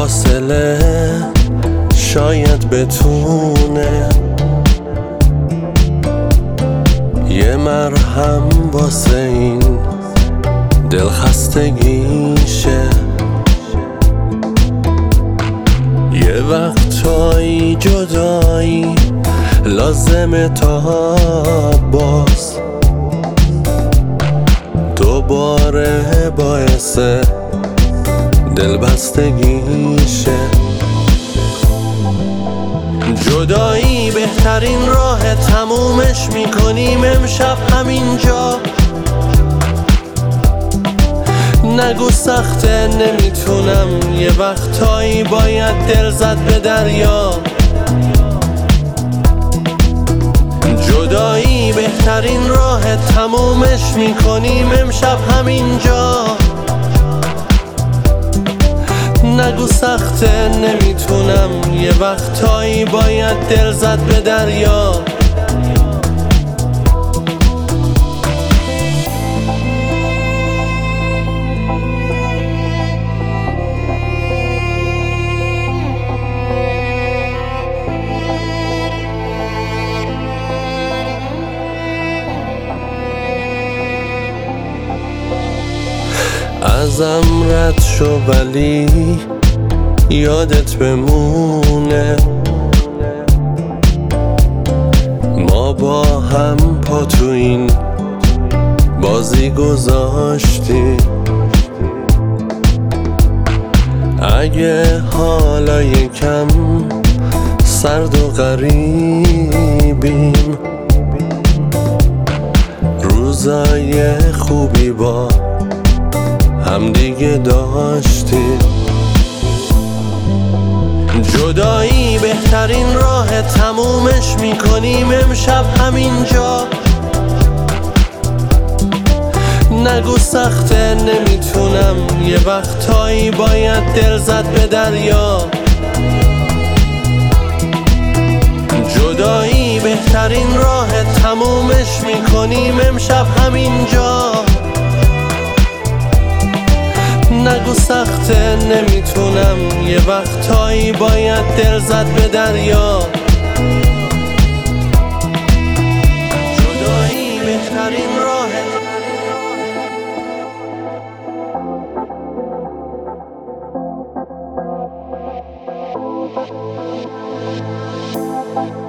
فاصله شاید بتونه یه مرهم واسه این دلخستگیشه. یه وقتایی جدایی لازمه تا باز دوباره باعث دلبستگیشه. جدایی بهترین راه تمومش میکنیم امشب همینجا. نگو سخته نمیتونم، یه وقتایی باید دل زد به دریا. جدایی بهترین راه تمومش میکنیم امشب همینجا. نگو سخته نمیتونم، یه وقتایی باید دل زد به دریا. ازم رد شو ولی یادت بمونه ما با هم پا تو این بازی گذاشتیم. اگه حالا یکم سرد و غریبیم روزای خوبی با هم دیگه داشتیم. جدایی بهترین راه تمومش میکنیم امشب همینجا. نگو سخته نمیتونم، یه وقتایی باید دل زد به دریا. جدایی بهترین راه تمومش میکنیم امشب همینجا. نگو سخته نمیتونم، یه وقتایی باید دل زد به دریا. جدایی بهترین راه